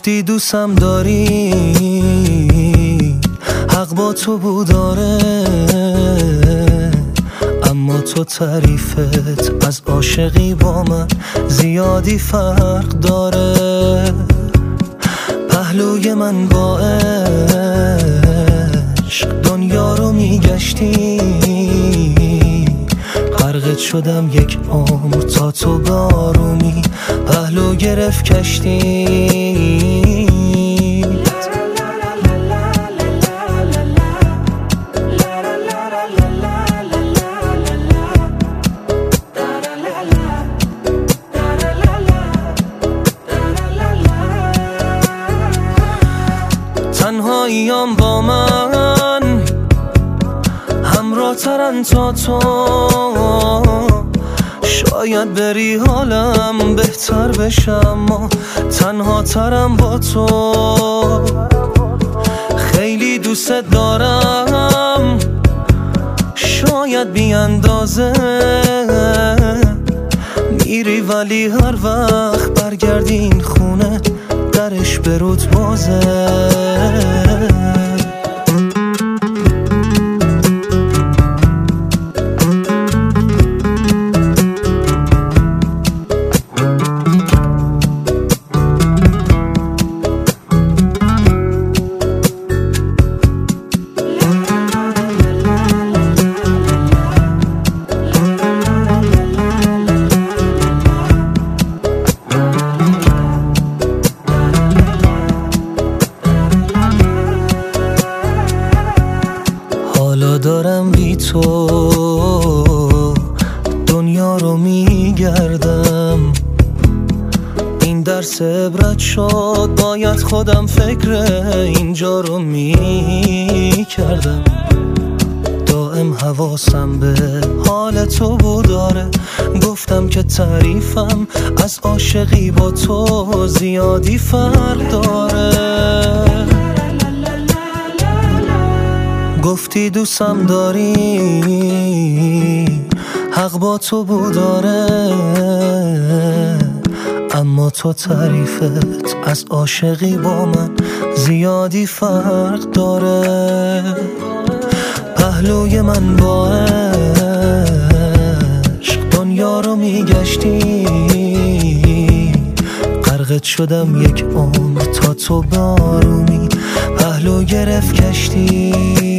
گفتی دوستم داری، حق با تو بود آره، اما تو تعریفت از عاشقی با من زیادی فرق داره. پهلوی من با عشق دنیا رو میگشتی، غرقت شدم یک عمر تا تو بارومی پهلو گرفت کشتی. تنهاییام با من همراه ترن تا تو، شاید بری حالم بهتر بشم، اما تنها ترم با تو. خیلی دوست دارم شاید بی اندازه، میری ولی هر وقت برگردی این خونه درش برود بازه. حالا دارم بی تو دنیا رو میگردم، این درس عبرت شد، باید خودم فکر اینجا رو میکردم. دائم حواسم به حال تو بود داره، گفتم که تعریفم از عاشقی با تو زیادی فرق داره. گفتی دوستم داری، حق با تو بود آره، اما تو تعریفت از عاشقی با من زیادی فرق داره. پهلوی من با عشق دنیا رو میگشتی، غرقت شدم یک عمر تا تو بارومی پهلو گرفت کشتی.